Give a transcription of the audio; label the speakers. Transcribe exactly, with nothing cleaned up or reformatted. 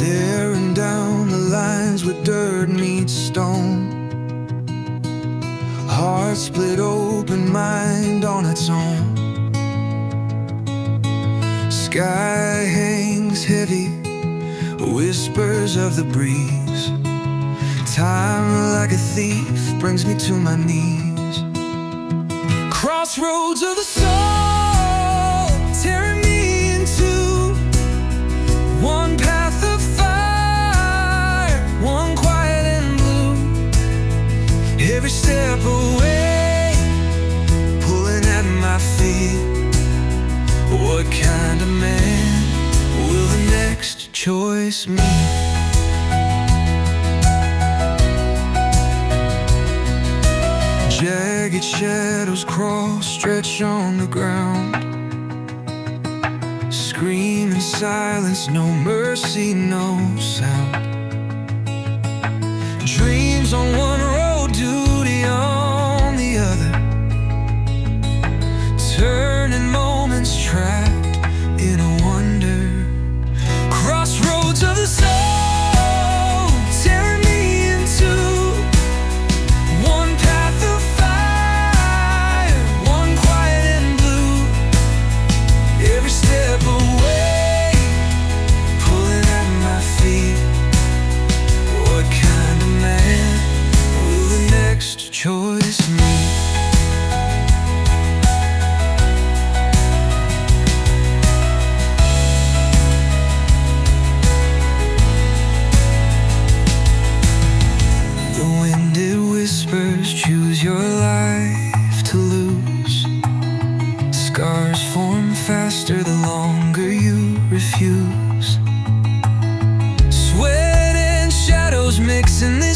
Speaker 1: staring down the lines where dirt meets stone. Heart split open, mind on its own. Sky hangs heavy, whispers of the breeze. Time like a thief brings me to my knees. Crossroads of the soul, tearing me in two. One path of fire, one quiet and blue. Every step away, pulling at my feet. What kind of man will the next choice meet? Jagged shadows crawl, stretch on the ground. Screaming silence, no mercy, no sound. Dreams on one road, duty on the other. Turning moments trapped in a wonder. Crossroads of the soul, tearing me in two. One path of fire, one quiet and blue. Every step away, pulling at my feet. What kind of man will the next choice meet? Choose your life to lose. Scars form faster the longer you refuse. Sweat and shadows mix in this